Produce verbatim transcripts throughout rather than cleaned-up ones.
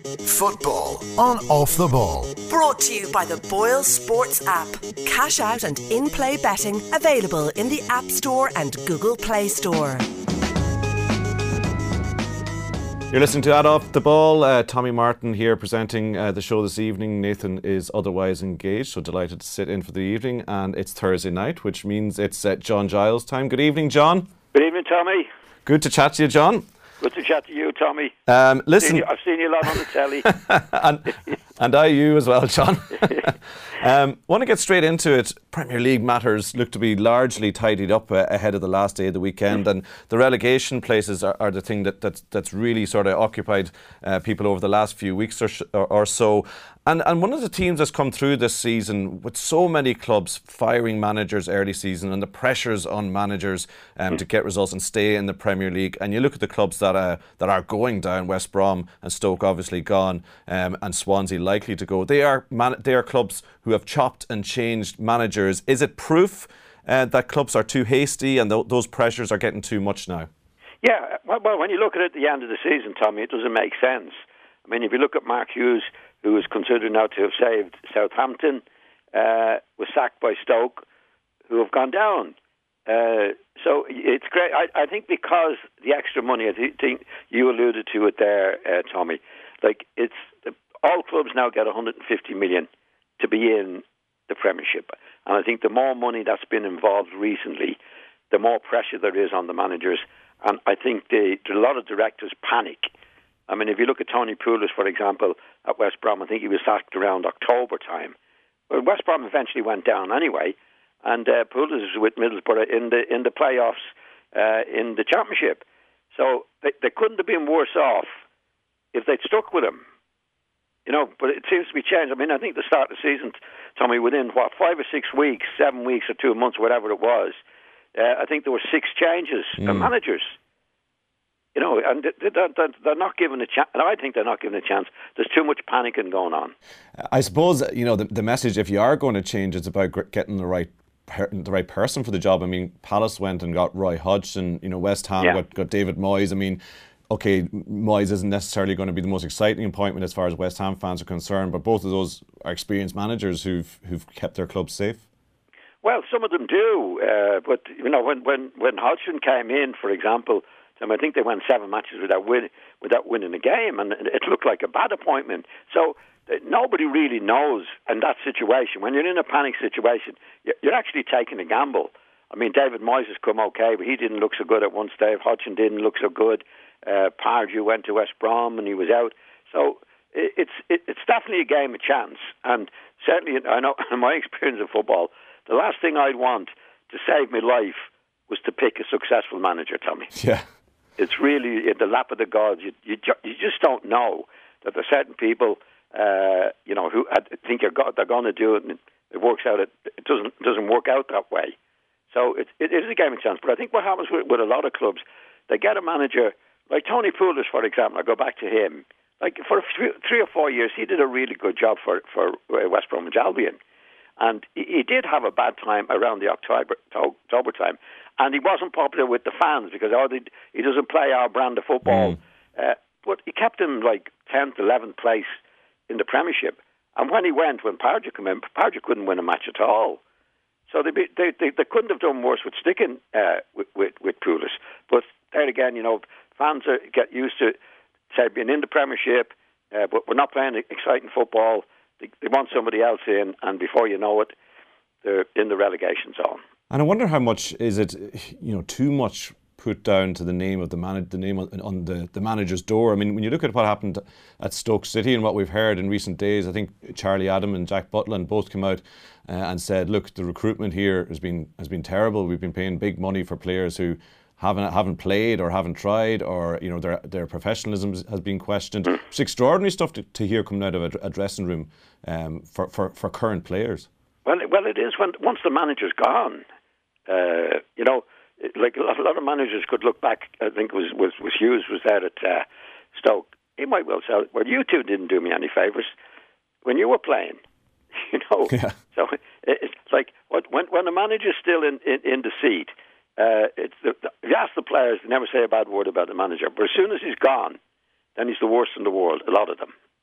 Football on Off the Ball. Brought to you by the Boyle Sports app. Cash out and in-play betting available in the App Store and Google Play Store. You're listening to Add Off the Ball. Uh, Tommy Martin here presenting uh, the show this evening. Nathan is otherwise engaged, so delighted to sit in for the evening. And it's Thursday night, which means it's uh, John Giles time. Good evening, John. Good evening, Tommy. Good to chat to you, John. Good to chat to you, Tommy. Um, listen, I've seen you, I've seen you a lot on the telly. and, and I you as well, John. um, want to get straight into it. Premier League matters look to be largely tidied up uh, ahead of the last day of the weekend, and the relegation places are, are the thing that, that's, that's really sort of occupied uh, people over the last few weeks or, sh- or, or so. And and one of the teams that's come through this season with so many clubs firing managers early season and the pressures on managers um, mm. to get results and stay in the Premier League. And you look at the clubs that uh, that are going down, West Brom and Stoke obviously gone, um, and Swansea likely to go. They are man- they are clubs who have chopped and changed managers. Is it proof uh, that clubs are too hasty and th- those pressures are getting too much now? Yeah, well, well, when you look at it at the end of the season, Tommy, it doesn't make sense. I mean, if you look at Mark Hughes, who is considered now to have saved Southampton, uh, was sacked by Stoke, who have gone down. Uh, so it's great. I, I think because the extra money, I th- think you alluded to it there, uh, Tommy, like it's all clubs now get one hundred fifty million to be in the Premiership. And I think the more money that's been involved recently, the more pressure there is on the managers. And I think the, a lot of directors panic. I mean, if you look at Tony Pulis, for example, at West Brom, I think he was sacked around October time. Well, West Brom eventually went down anyway, and uh, Pulis was with Middlesbrough in the in the playoffs uh, in the Championship. So they, they couldn't have been worse off if they'd stuck with him. You know, but it seems to be changed. I mean, I think the start of the season, Tommy, within, what, five or six weeks, seven weeks or two months, whatever it was, uh, I think there were six changes mm. of managers. You know, and they're not given a chance. And I think they're not given a chance. There's too much panicking going on. I suppose, you know, the, the message, if you are going to change, it's about getting the right per, the right person for the job. I mean, Palace went and got Roy Hodgson. You know, West Ham yeah. got, got David Moyes. I mean, okay, Moyes isn't necessarily going to be the most exciting appointment as far as West Ham fans are concerned, but both of those are experienced managers who've who've kept their club safe. Well, some of them do. Uh, but, you know, when, when, when Hodgson came in, for example, I think they went seven matches without win, without winning a game, and it looked like a bad appointment. So uh, nobody really knows in that situation. When you're in a panic situation, you're actually taking a gamble. I mean, David Moyes has come okay, but he didn't look so good at one stage. Hodgson didn't look so good. Uh, Pardew went to West Brom and he was out. So it's it, it's definitely a game of chance. And certainly, I know in my experience of football, the last thing I'd want to save my life was to pick a successful manager, Tommy. Yeah. It's really in the lap of the gods. You, you, you just don't know that there's certain people, uh, you know, who think you're go- they're going to do it, and it works out. It, it doesn't doesn't work out that way. So it, it is a game of chance. But I think what happens with, with a lot of clubs, they get a manager like Tony Pulis, for example. I go back to him. Like for a few, three or four years, he did a really good job for for West Bromwich Albion, and he, he did have a bad time around the October October time. And he wasn't popular with the fans because oh, they, he doesn't play our brand of football. Mm. Uh, but he kept him like tenth, eleventh place in the Premiership. And when he went, when Pardew came in, Pardew couldn't win a match at all. So they they they, they couldn't have done worse with sticking uh, with, with, with Pulis. But there again, you know, fans are, get used to, say, being in the Premiership, uh, but we're not playing exciting football. They, they want somebody else in, and before you know it, they're in the relegation zone. And I wonder how much is it, you know, too much put down to the name of the man, the name on, on the, the manager's door. I mean, when you look at what happened at Stoke City and what we've heard in recent days, I think Charlie Adam and Jack Butland both came out uh, and said, look, the recruitment here has been has been terrible. We've been paying big money for players who haven't haven't played or haven't tried, or you know their their professionalism has been questioned. It's extraordinary stuff to, to hear coming out of a, a dressing room um, for, for for current players. Well, well, it is when once the manager's gone. Uh, you know, like a lot, a lot of managers could look back. I think it was was, was Hughes was there at uh, Stoke. He might well say, "Well, you two didn't do me any favours when you were playing." You know, yeah. So it's like when when the manager's still in, in, in the seat. Uh, it's the, the, if you ask the players, they never say a bad word about the manager. But as soon as he's gone, then he's the worst in the world. A lot of them,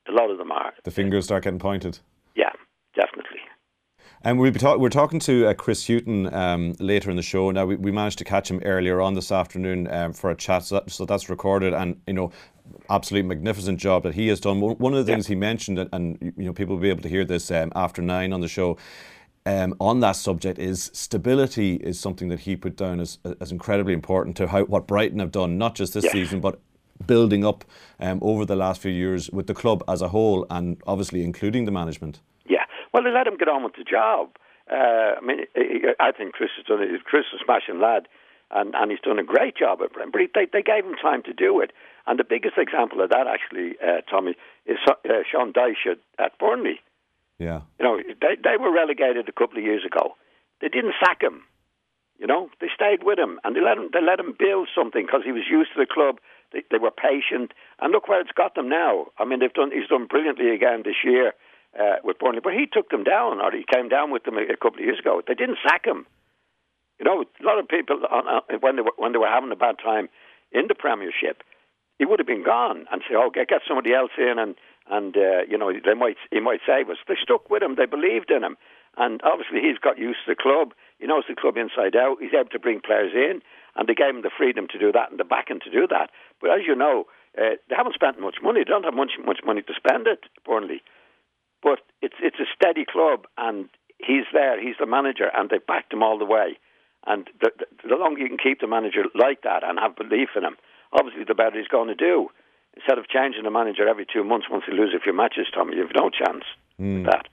A lot of them are. The fingers start getting pointed. Yeah, definitely. And we'll be talk- we're talking to uh, Chris Hughton um, later in the show. Now, we, we managed to catch him earlier on this afternoon um, for a chat, so, that, so that's recorded. And, you know, absolutely magnificent job that he has done. One of the things yeah. he mentioned, and, and, you know, people will be able to hear this um, after nine on the show, um, on that subject is stability is something that he put down as, as incredibly important to how what Brighton have done, not just this yeah. season, but building up um, over the last few years with the club as a whole, and obviously including the management. Yeah, well, they let him get on with the job. Uh, I mean, I think Chris has done it. Chris is a smashing lad, and, and he's done a great job at Brentford. But they, they gave him time to do it. And the biggest example of that, actually, uh, Tommy, is uh, Sean Dyche at, at Burnley. Yeah, you know, they they were relegated a couple of years ago. They didn't sack him. You know, they stayed with him, and they let him they let him build something because he was used to the club. They, they were patient, and look where it's got them now. I mean, they've done. He's done brilliantly again this year uh, with Burnley, but he took them down, or he came down with them a, a couple of years ago. They didn't sack him. You know, a lot of people on, uh, when they were when they were having a bad time in the Premiership, he would have been gone and say, "Oh, get, get somebody else in," and and uh, you know they might he might save us. They stuck with him. They believed in him, and obviously he's got used to the club. He knows the club inside out. He's able to bring players in, and they gave him the freedom to do that and the backing to do that. But as you know, uh, they haven't spent much money. They don't have much much money to spend at Burnley. But it's it's a steady club, and he's there. He's the manager, and they backed him all the way. And the, the, the longer you can keep the manager like that and have belief in him, obviously the better he's going to do. Instead of changing the manager every two months once he loses a few matches, Tommy, you've no chance mm. with that.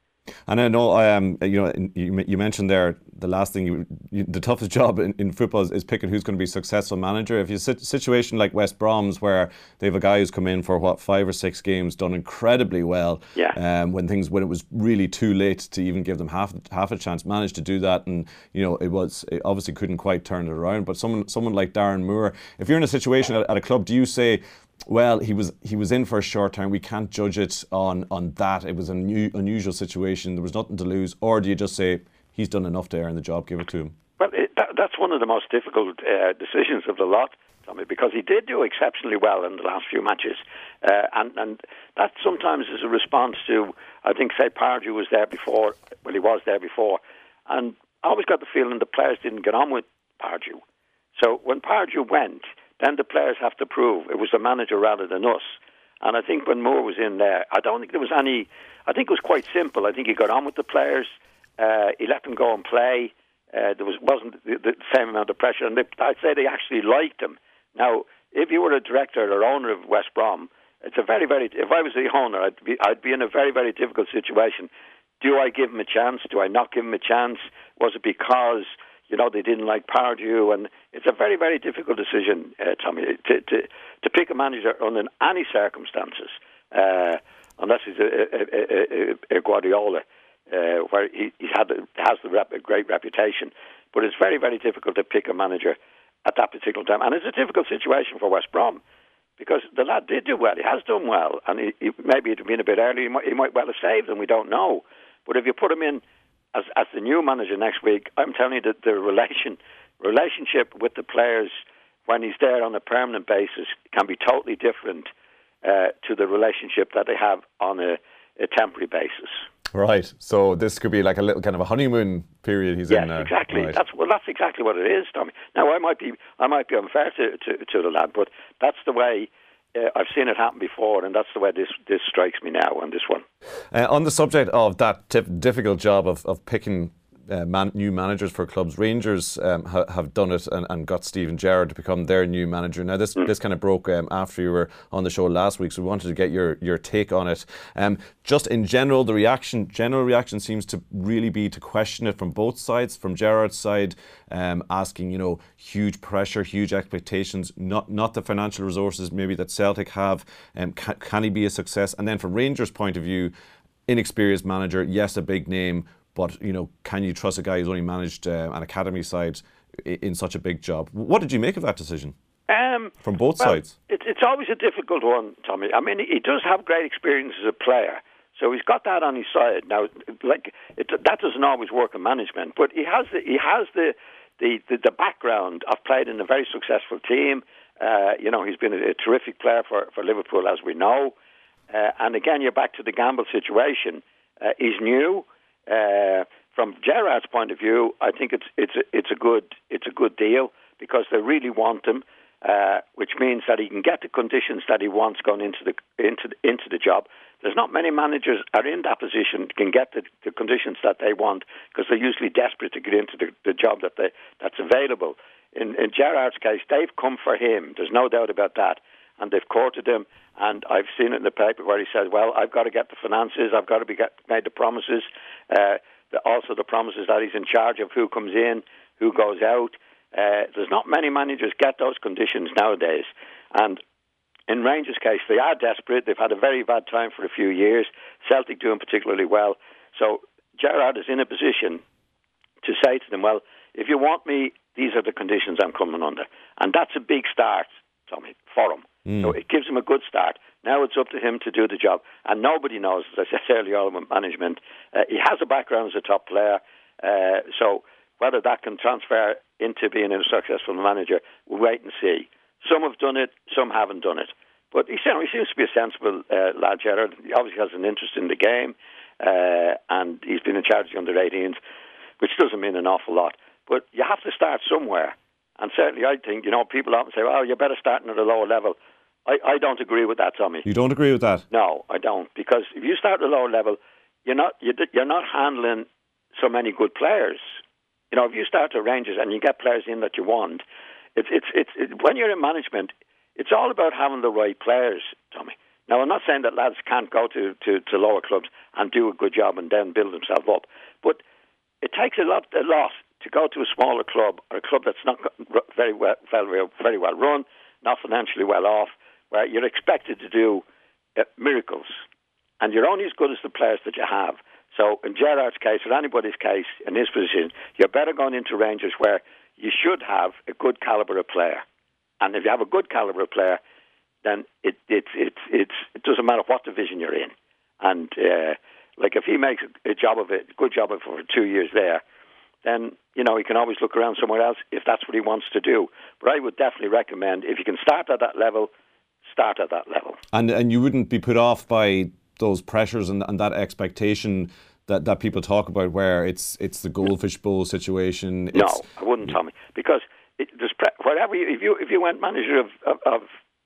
And I know, I um, you know, you, you mentioned there the last thing, you, you, the toughest job in, in football is, is picking who's going to be a successful manager. If you sit a situation like West Brom's, where they have a guy who's come in for what five or six games, done incredibly well, yeah. um, when things when it was really too late to even give them half half a chance, managed to do that, and you know it was it obviously couldn't quite turn it around. But someone someone like Darren Moore, if you're in a situation at, at a club, do you say, well, he was he was in for a short time, we can't judge it on, on that, it was an new, unusual situation, there was nothing to lose, or do you just say he's done enough to earn the job, give it to him? Well, it, that, that's one of the most difficult uh, decisions of the lot, Tommy, because he did do exceptionally well in the last few matches, uh, and, and that sometimes is a response to, I think, say, Pardew was there before, well, he was there before, and I always got the feeling the players didn't get on with Pardew. So when Pardew went, then the players have to prove it was the manager rather than us. And I think when Moore was in there, I don't think there was any, I think it was quite simple. I think he got on with the players, uh, he let them go and play, uh, there was, wasn't the, the same amount of pressure, and they, I'd say they actually liked him. Now, if you were a director or owner of West Brom, it's a very, very, if I was the owner, I'd be, I'd be in a very, very difficult situation. Do I give him a chance? Do I not give him a chance? Was it because, you know, they didn't like Pardew? And it's a very, very difficult decision, uh, Tommy, to, to to pick a manager under any circumstances, uh, unless he's a, a, a, a Guardiola, uh, where he he's had has the rep, a great reputation. But it's very, very difficult to pick a manager at that particular time. And it's a difficult situation for West Brom, because the lad did do well. He has done well. And he, he, maybe it had been a bit early. He might, he might well have saved them. We don't know. But if you put him in As, as the new manager next week, I'm telling you that the relation relationship with the players when he's there on a permanent basis can be totally different uh, to the relationship that they have on a, a temporary basis. Right. So this could be like a little kind of a honeymoon period he's yes, in. Yes, uh, exactly. Right. That's well. That's exactly what it is, Tommy. Now I might be I might be unfair to, to, to the lad, but that's the way. Uh, I've seen it happen before, and that's the way this, this strikes me now on this one. Uh, on the subject of that tip, difficult job of, of picking uh, man, new managers for clubs, Rangers um, ha, have done it and, and got Steven Gerrard to become their new manager. Now, this mm. this kind of broke um, after you were on the show last week, so we wanted to get your, your take on it. Um, just in general, the reaction, general reaction seems to really be to question it from both sides. From Gerrard's side, um, asking, you know, huge pressure, huge expectations, not not the financial resources maybe that Celtic have. Um, can, can he be a success? And then from Rangers' point of view, inexperienced manager, yes, a big name, but, you know, can you trust a guy who's only managed uh, an academy side in, in such a big job? What did you make of that decision? Um, From both well, sides? It, it's always a difficult one, Tommy. I mean, he does have great experience as a player, so he's got that on his side. Now, like it, that doesn't always work in management, but he has the he has the the, the, the background of played in a very successful team. Uh, you know, he's been a, a terrific player for, for Liverpool, as we know. Uh, and again, you're back to the Gamble situation. Uh, he's new. Uh, from Gerrard's point of view, I think it's it's a, it's a good it's a good deal because they really want him, uh, which means that he can get the conditions that he wants going into the into the, into the job. There's not many managers are in that position can get the, the conditions that they want because they're usually desperate to get into the, the job that they, that's available. In, in Gerrard's case, they've come for him. There's no doubt about that. And they've courted him. And I've seen it in the paper where he says, well, I've got to get the finances. I've got to be get, made the promises. Uh, the, also the promises that he's in charge of who comes in, who goes out. Uh, there's not many managers get those conditions nowadays. And in Rangers' case, they are desperate. They've had a very bad time for a few years. Celtic doing particularly well. So Gerrard is in a position to say to them, well, if you want me, these are the conditions I'm coming under. And that's a big start, Tommy, for him. Mm. So it gives him a good start. Now it's up to him to do the job. And nobody knows, as I said earlier on, with management. Uh, he has a background as a top player. Uh, so whether that can transfer into being a successful manager, we'll wait and see. Some have done it, some haven't done it. But he seems to be a sensible uh, lad, Gerrard. He obviously has an interest in the game, uh, and he's been in charge of the under eighteens, which doesn't mean an awful lot. But you have to start somewhere. And certainly I think, you know, people often say, well, you're better starting at a lower level. I, I don't agree with that, Tommy. You don't agree with that? No, I don't. Because if you start at a lower level, you're not you're not handling so many good players. You know, if you start at Rangers and you get players in that you want, it's it's it's it, when you're in management, it's all about having the right players, Tommy. Now, I'm not saying that lads can't go to, to, to lower clubs and do a good job and then build themselves up, but it takes a lot a lot to go to a smaller club or a club that's not very well very, very well run, not financially well off, where you're expected to do uh, miracles, and you're only as good as the players that you have. So in Gerrard's case, or anybody's case in his position, you're better going into Rangers where you should have a good calibre of player. And if you have a good calibre of player, then it it it it it doesn't matter what division you're in. And uh, like if he makes a job of it, a good job of it for two years there, then you know he can always look around somewhere else if that's what he wants to do. But I would definitely recommend if you can start at that level, start at that level. And and you wouldn't be put off by those pressures and, and that expectation that, that people talk about, where it's it's the Goldfish Bowl situation. It's, no, I wouldn't, Tommy, because it, there's pre- whatever you, if you if you went manager of, of, of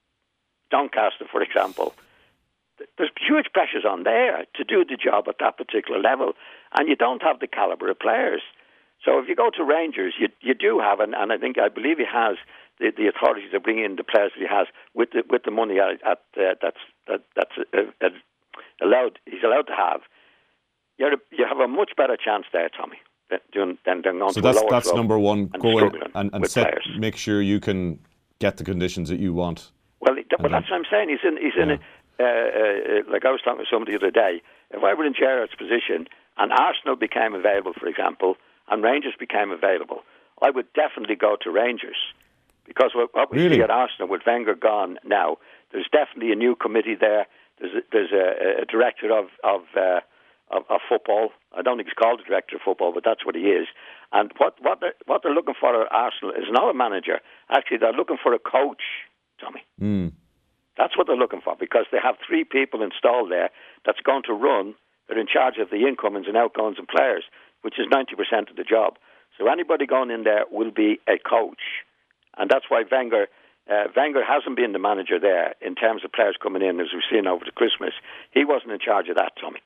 Doncaster, for example, there's huge pressures on there to do the job at that particular level, and you don't have the calibre of players. So if you go to Rangers, you you do have, and, and I think I believe he has the, the authority to bring in the players that he has with the with the money at, at uh, that's that, that's uh, uh, allowed. He's allowed to have. You're a, you have a much better chance there, Tommy, than than, than going so to that's a lower that's club number one. And go in and, and set, players. Make sure you can get the conditions that you want. Well, th- well that's what I'm saying. He's in he's yeah. in a, uh, uh, like I was talking to somebody the other day. If I were in Gerrard's position and Arsenal became available, for example, and Rangers became available, I would definitely go to Rangers, because what, what we really? see at Arsenal with Wenger gone now, there's definitely a new committee there. There's a, there's a, a director of of, uh, of of football. I don't think he's called the director of football, but that's what he is. And what what they're, what they're looking for at Arsenal is not a manager. Actually, they're looking for a coach, Tommy. Mm. That's what they're looking for, because they have three people installed there that's going to run. They're in charge of the incomings and outgoings and players, which is ninety percent of the job. So anybody going in there will be a coach. And that's why Wenger, uh, Wenger hasn't been the manager there in terms of players coming in, as we've seen over the Christmas. He wasn't in charge of that, Tommy.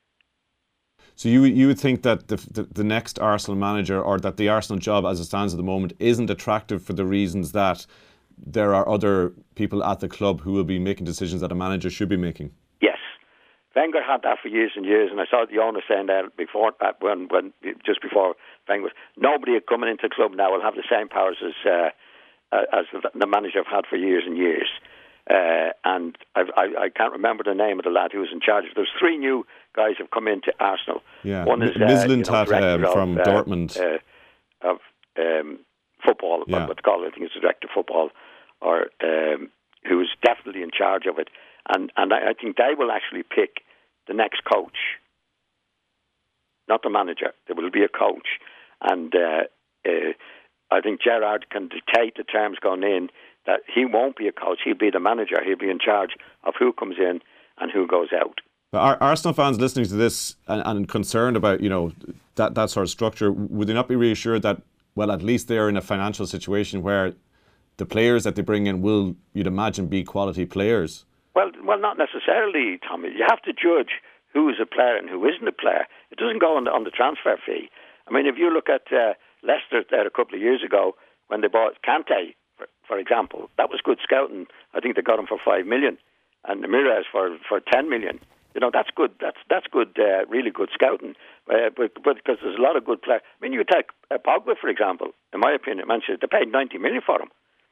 So you you would think that the, the the next Arsenal manager, or that the Arsenal job as it stands at the moment, isn't attractive for the reasons that there are other people at the club who will be making decisions that a manager should be making? Yes. Wenger had that for years and years, and I saw the owner saying that before, when, when just before Wenger was, nobody coming into the club now will have the same powers as uh, as the, the manager I've had for years and years. Uh, and I've, I, I can't remember the name of the lad who was in charge. There's three new guys who've come into Arsenal. Yeah, one is Mislintat uh, you know, um, from of, Dortmund uh, of um, football. Yeah. What's called, I think it's the director of football, or um, who is definitely in charge of it. And and I, I think they will actually pick the next coach, not the manager. There will be a coach, and uh, uh, I think Gerrard can dictate the terms going in. That he won't be a coach, he'll be the manager. He'll be in charge of who comes in and who goes out. Are Arsenal fans listening to this and, and concerned about, you know, that, that sort of structure, would they not be reassured that, well, at least they're in a financial situation where the players that they bring in will, you'd imagine, be quality players? Well, well, not necessarily, Tommy. You have to judge who is a player and who isn't a player. It doesn't go on the, on the transfer fee. I mean, if you look at uh, Leicester there a couple of years ago when they bought Kante, for, for example, that was good scouting. I think they got him for five million, and Ramirez for for ten million. You know, that's good. That's that's good. Uh, really good scouting. Uh, but, but because there's a lot of good players. I mean, you take uh, Pogba, for example. In my opinion, Manchester, they paid ninety million for him.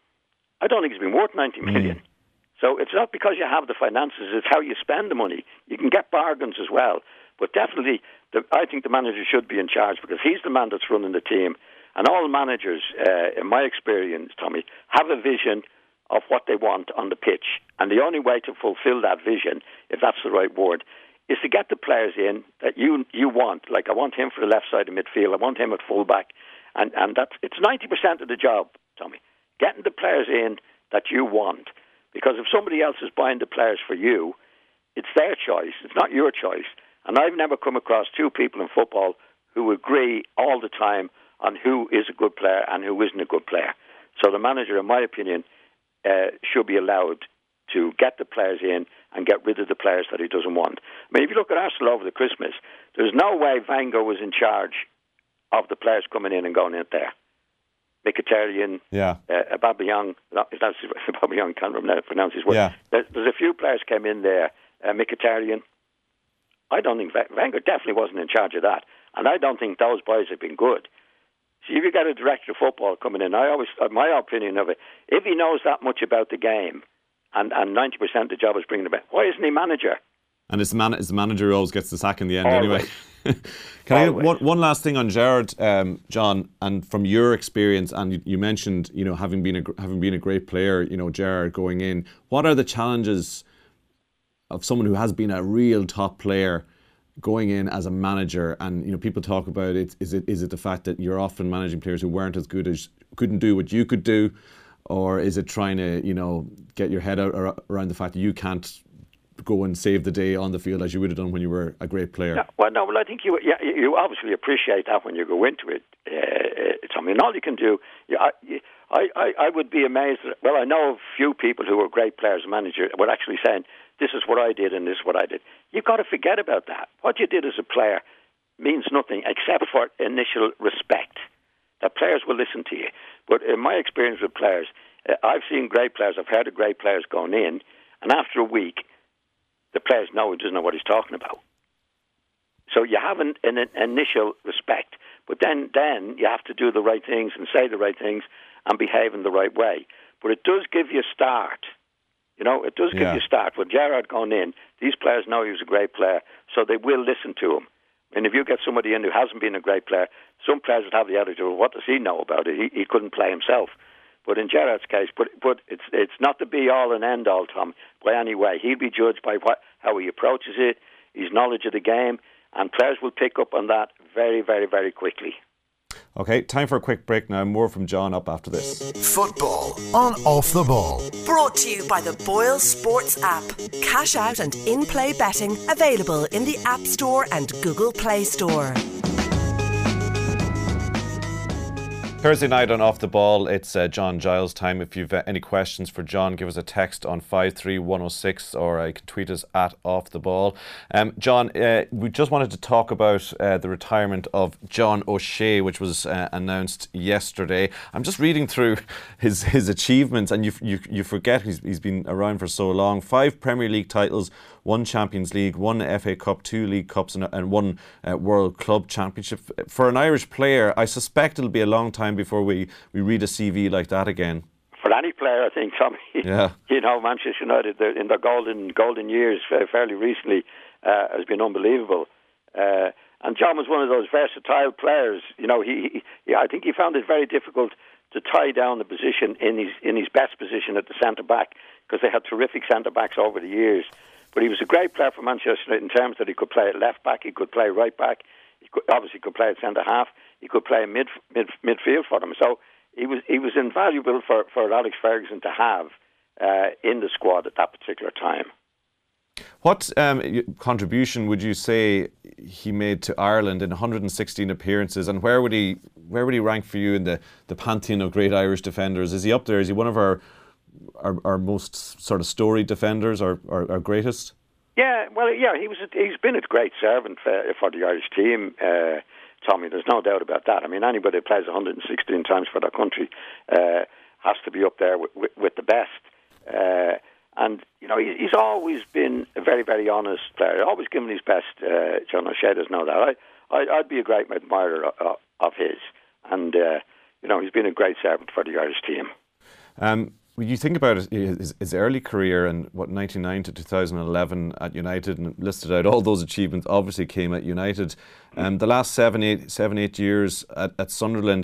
I don't think he's been worth ninety million. Mm. So it's not because you have the finances; it's how you spend the money. You can get bargains as well, but definitely, the, I think the manager should be in charge because he's the man that's running the team. And all managers, uh, in my experience, Tommy, have a vision of what they want on the pitch. And the only way to fulfill that vision, if that's the right word, is to get the players in that you you want. Like, I want him for the left side of midfield. I want him at fullback. And, and that's, it's ninety percent of the job, Tommy. Getting the players in that you want. Because if somebody else is buying the players for you, it's their choice. It's not your choice. And I've never come across two people in football who agree all the time on who is a good player and who isn't a good player. So the manager, in my opinion, uh, should be allowed to get the players in and get rid of the players that he doesn't want. I mean, if you look at Arsenal over the Christmas, there's no way Wenger was in charge of the players coming in and going in there. Mkhitaryan, yeah. uh, Aubameyang, that's Aubameyang, can't remember, pronounce his word. Yeah. There's, there's a few players came in there. Uh, Mkhitaryan, I don't think Wenger definitely wasn't in charge of that, and I don't think those boys have been good. See, if you got a director of football coming in, I always, my opinion of it, if he knows that much about the game, and, and ninety percent of the job is bringing it back, why isn't he manager? And it's the, man, it's the manager who always gets the sack in the end Always. anyway. Can I one, one last thing on Gerrard, um, John, and from your experience, and you, you mentioned, you know, having been a having been a great player, you know, Gerrard going in. What are the challenges of someone who has been a real top player going in as a manager? And you know, people talk about it. Is it is it the fact that you're often managing players who weren't as good as couldn't do what you could do, or is it trying to, you know, get your head out around the fact that you can't go and save the day on the field as you would have done when you were a great player? No, well, no, well, I think you yeah, you obviously appreciate that when you go into it, uh, Tommy. And all you can do, yeah, I, I, I would be amazed. That, well, I know of few people who were great players and managers were actually saying, this is what I did and this is what I did. You've got to forget about that. What you did as a player means nothing except for initial respect. That players will listen to you. But in my experience with players, uh, I've seen great players, I've heard of great players going in, and after a week, the players know he doesn't know what he's talking about. So you have an, an, an initial respect, but then, then you have to do the right things and say the right things and behave in the right way. But it does give you a start. You know, it does give yeah. you a start. With Gerrard going in, these players know he was a great player, so they will listen to him. And if you get somebody in who hasn't been a great player, some players would have the attitude, well, what does he know about it? He, he couldn't play himself. But in Gerrard's case, but but it's it's not the be all and end all, Tom, by any way. He'll be judged by what how he approaches it, his knowledge of the game, and players will pick up on that very, very, very quickly. Okay, time for a quick break now. More from John up after this. Football on Off the Ball. Brought to you by the Boyle Sports app. Cash out and in-play betting available in the App Store and Google Play Store. Thursday night on Off the Ball, it's uh, John Giles time. If you've uh, any questions for John, give us a text on five three one oh six or uh, you can tweet us at Off the Ball. Um, John, uh, we just wanted to talk about uh, the retirement of John O'Shea, which was uh, announced yesterday. I'm just reading through his his achievements, and you you, you forget he's, he's been around for so long. Five Premier League titles, one Champions League, one F A Cup, two League Cups, and, and one uh, World Club Championship. For an Irish player, I suspect it'll be a long time before we, we read a C V like that again. For any player, I think, Tommy. Yeah. You know, Manchester United in their golden golden years fairly recently uh, has been unbelievable. Uh, and John was one of those versatile players. You know, he, he I think he found it very difficult to tie down the position in his in his best position at the centre back, because they had terrific centre backs over the years. But he was a great player for Manchester United in terms that he could play at left back, he could play right back, he could, obviously could play at centre half, he could play in mid, mid midfield for them. So he was he was invaluable for, for Alex Ferguson to have uh, in the squad at that particular time. What um, contribution would you say he made to Ireland in one hundred sixteen appearances, and where would he where would he rank for you in the, the pantheon of great Irish defenders? Is he up there? Is he one of our our, our most sort of storied defenders, or our, our greatest? Yeah, well, yeah, he was. A, he's been a great servant for, for the Irish team, uh, Tommy. There's no doubt about that. I mean, anybody who plays one hundred sixteen times for their country uh, has to be up there with, with, with the best. Uh, And, you know, he's always been a very, very honest player. Always given his best. Uh, John O'Shea does know that. I, I, I'd be a great admirer of, of his. And, uh, you know, he's been a great servant for the Irish team. Um, when you think about his, his early career in, what, ninety-nine to two thousand eleven at United, and listed out all those achievements, obviously came at United. Um, the last seven, eight, seven, eight years at, at Sunderland,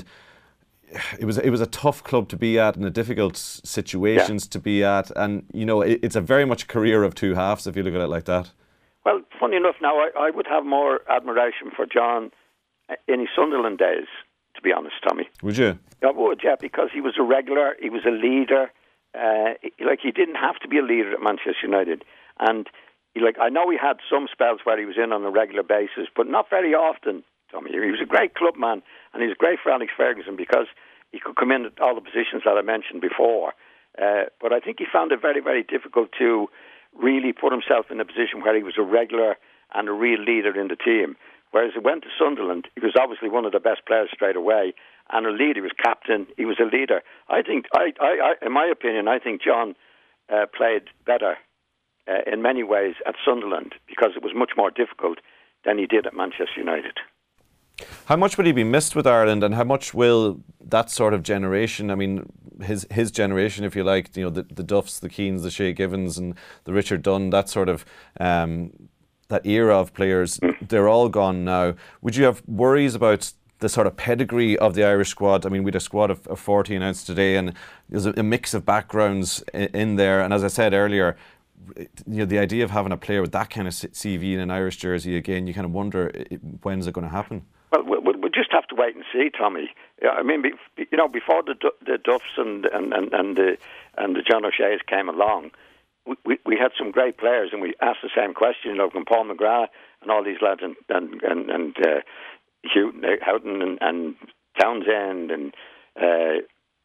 It was it was a tough club to be at, and a difficult situations yeah. to be at, and you know it, it's a very much career of two halves if you look at it like that. Well, funny enough, now I, I would have more admiration for John in his Sunderland days, to be honest, Tommy. Would you? I would, yeah, because he was a regular, he was a leader. Uh, like he didn't have to be a leader at Manchester United, and he, like I know he had some spells where he was in on a regular basis, but not very often. Tommy, he was a great club man, and he was great for Alex Ferguson because he could come in at all the positions that I mentioned before. Uh, but I think he found it very, very difficult to really put himself in a position where he was a regular and a real leader in the team. Whereas he went to Sunderland, he was obviously one of the best players straight away, and a leader. He was captain. He was a leader. I think, I, I, I in my opinion, I think John uh, played better uh, in many ways at Sunderland because it was much more difficult than he did at Manchester United. How much will he be missed with Ireland, and how much will that sort of generation, I mean, his his generation, if you like, you know, the, the Duffs, the Keanes, the Shea Givens and the Richard Dunn, that sort of, um, that era of players, they're all gone now. Would you have worries about the sort of pedigree of the Irish squad? I mean, we had a squad of, of forty announced today, and there's a, a mix of backgrounds in, in there. And as I said earlier, you know, the idea of having a player with that kind of C V in an Irish jersey, again, you kind of wonder, when's it going to happen? Well, we'll just have to wait and see, Tommy. I mean, you know, before the the Duffs and and and, and the and the John O'Shea's came along, we we had some great players, and we asked the same question, you know, from Paul McGrath and all these lads, and and and, and uh, Houghton, Houghton and, and Townsend, and uh,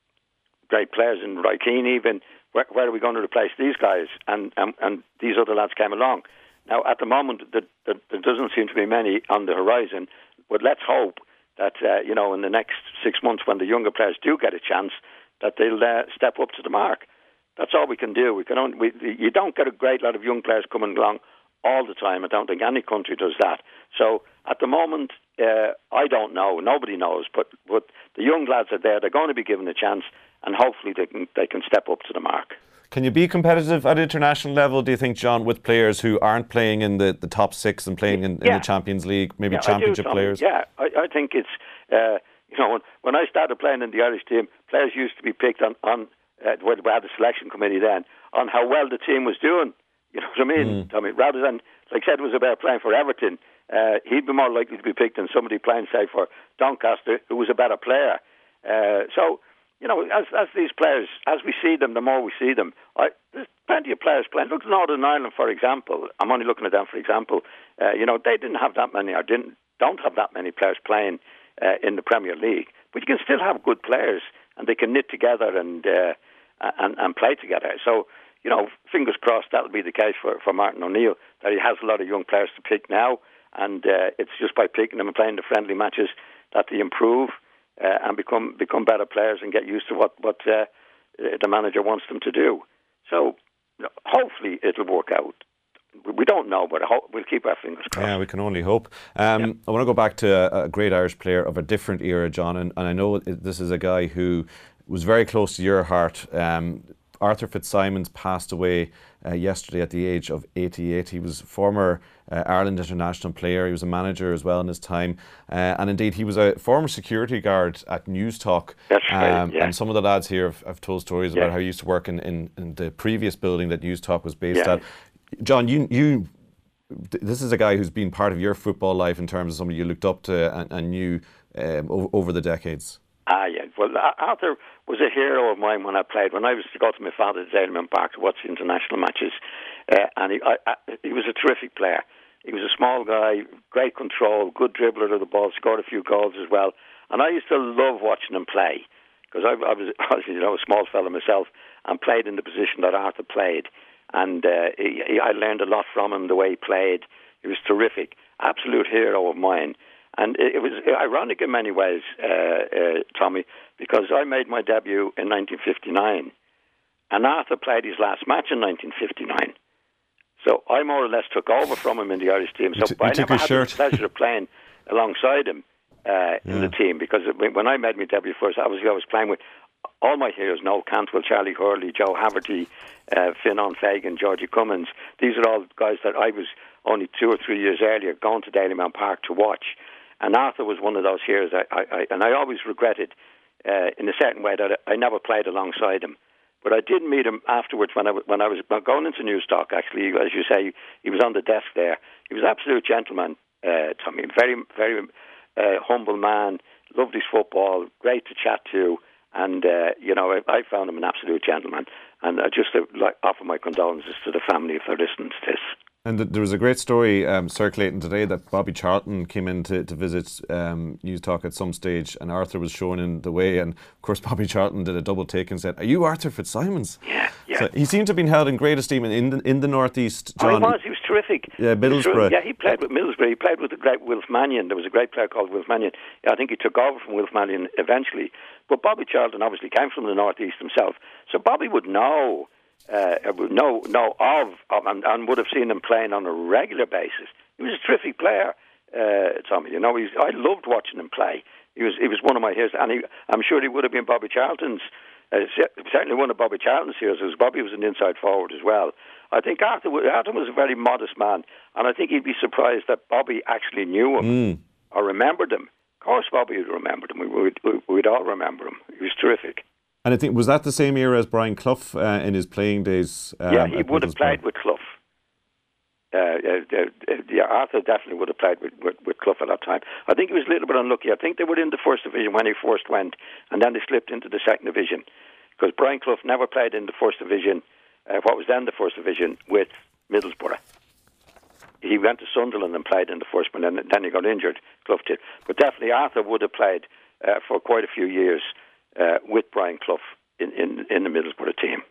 great players, and Roy Keane even. Where, where are we going to replace these guys? And and, and these other lads came along. Now, at the moment, the, the, there doesn't seem to be many on the horizon. But let's hope that, uh, you know, in the next six months when the younger players do get a chance, that they'll uh, step up to the mark. That's all we can do. We can only, we, you don't get a great lot of young players coming along all the time. I don't think any country does that. So at the moment, uh, I don't know. Nobody knows. But, but the young lads are there. They're going to be given a chance, and hopefully they can, they can step up to the mark. Can you be competitive at international level, do you think, John, with players who aren't playing in the, the top six and playing in, yeah. in the Champions League, maybe yeah, championship I do, players? Yeah, I, I think it's, uh, you know, when, when I started playing in the Irish team, players used to be picked on, on uh, we had a selection committee then, on how well the team was doing. You know what I mean? Mm. I mean, rather than, like I said, it was about playing for Everton, uh, he'd be more likely to be picked than somebody playing, say, for Doncaster, who was a better player. Uh, so, you know, as as these players, as we see them, the more we see them, I, there's plenty of players playing. Look at Northern Ireland, for example. I'm only looking at them, for example. Uh, you know, they didn't have that many, or didn't don't have that many players playing uh, in the Premier League. But you can still have good players, and they can knit together and uh, and, and play together. So, you know, fingers crossed that'll be the case for, for Martin O'Neill, that he has a lot of young players to pick now, and uh, it's just by picking them and playing the friendly matches that they improve. Uh, and become become better players and get used to what what uh, the manager wants them to do. So you know, hopefully it'll work out. We don't know, but ho- we'll keep our fingers crossed. Yeah, we can only hope. Um, yeah. I want to go back to a, a great Irish player of a different era, John, and, and I know this is a guy who was very close to your heart. Um, Arthur Fitzsimons passed away uh, yesterday at the age of eighty-eight. He was former uh, Ireland international player. He was a manager as well in his time. Uh, and indeed, he was a former security guard at Newstalk. That's right, um, yeah. And some of the lads here have, have told stories yeah. about how he used to work in, in, in the previous building that Newstalk was based yeah. at. John, you you this is a guy who's been part of your football life in terms of somebody you looked up to and, and knew um, over, over the decades. Ah, yeah. Well, Arthur was a hero of mine when I played. When I was to go to my father's Aylman Park to watch the international matches, uh, and he, I, I, he was a terrific player. He was a small guy, great control, good dribbler of the ball, scored a few goals as well. And I used to love watching him play because I, I was, you know, a small fella myself and played in the position that Arthur played. And uh, he, he, I learned a lot from him, the way he played. He was terrific, absolute hero of mine. And it, it was ironic in many ways, uh, uh, Tommy, because I made my debut in nineteen fifty-nine, and Arthur played his last match in nineteen fifty-nine. So I more or less took over from him in the Irish team. So t- I never had shirt. the pleasure of playing alongside him uh, in yeah. the team, because when I made my debut first, obviously I was playing with all my heroes: Noel Cantwell, Charlie Hurley, Joe Haverty, uh, Finan Fagan, Georgie Cummins. These are all guys that I was only two or three years earlier going to Dalymount Park to watch. And Arthur was one of those heroes, I, I, I, and I always regretted, uh, in a certain way, that I never played alongside him. But I did meet him afterwards when I, when I was going into Newstock, actually. As you say, he was on the desk there. He was an absolute gentleman, uh, Tommy. Very, very uh, humble man, loved his football, great to chat to. And, uh, you know, I, I found him an absolute gentleman. And I just uh, like, offer my condolences to the family if they're listening to this. And th- there was a great story um, circulating today that Bobby Charlton came in to, to visit um, Newstalk at some stage, and Arthur was shown in the way, and of course Bobby Charlton did a double take and said, "Are you Arthur Fitzsimons?" Yeah, yeah. So he seemed to have been held in great esteem in the, in the Northeast, John. Oh, he was. He was terrific. Yeah, Middlesbrough. Yeah, he played with Middlesbrough. He played with the great Wilf Mannion. There was a great player called Wilf Mannion. I think he took over from Wilf Mannion eventually. But Bobby Charlton obviously came from the Northeast himself, so Bobby would know. Uh, know, know of, of and, and would have seen him playing on a regular basis. He was a terrific player, uh, Tommy. You know, he's, I loved watching him play. He was he was one of my heroes, and he, I'm sure he would have been Bobby Charlton's, uh, certainly one of Bobby Charlton's heroes, because Bobby was an inside forward as well. I think Arthur, Arthur was a very modest man, and I think he'd be surprised that Bobby actually knew him mm. or remembered him. Of course Bobby would remember him. We would, we'd all remember him. He was terrific. And I think, was that the same era as Brian Clough uh, in his playing days? Um, yeah, he would have played with Clough. Uh, uh, uh, yeah, Arthur definitely would have played with, with, with Clough at that time. I think he was a little bit unlucky. I think they were in the first division when he first went, and then they slipped into the second division, because Brian Clough never played in the first division, uh, what was then the first division, with Middlesbrough. He went to Sunderland and played in the first one, and then he got injured, Clough did. But definitely Arthur would have played uh, for quite a few years Uh, with Brian Clough in, in, in the Middlesbrough team.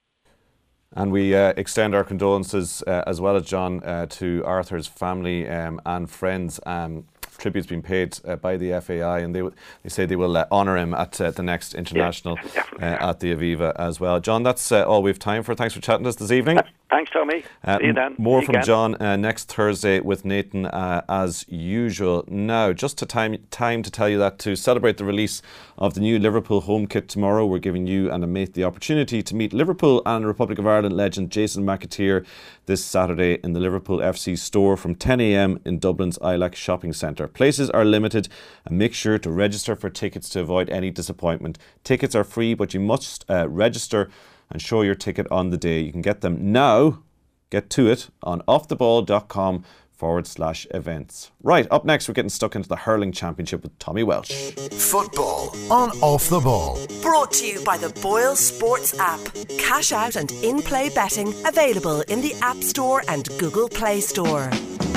And we uh, extend our condolences uh, as well as John uh, to Arthur's family um, and friends. Um, tributes being paid uh, by the F A I, and they they say they will uh, honour him at uh, the next international yeah, uh, at the Aviva as well. John, that's uh, all we've time for. Thanks for chatting to us this evening. Uh, thanks, Tommy. Uh, See you then. More See from again. John uh, next Thursday with Nathan uh, as usual. Now, just to time time to tell you that to celebrate the release of the new Liverpool home kit tomorrow, we're giving you and a mate the opportunity to meet Liverpool and Republic of Ireland legend Jason McAteer this Saturday in the Liverpool F C store from ten a.m. in Dublin's I L A C shopping centre. Places are limited, and make sure to register for tickets to avoid any disappointment. Tickets are free, but you must uh, register and show your ticket on the day. You can get them now. Get to it on offtheball.com forward slash events. Right, up next we're getting stuck into the hurling championship with Tommy Welsh. Football on Off the Ball. Brought to you by the Boyle Sports app. Cash out and in-play betting available in the App Store and Google Play Store.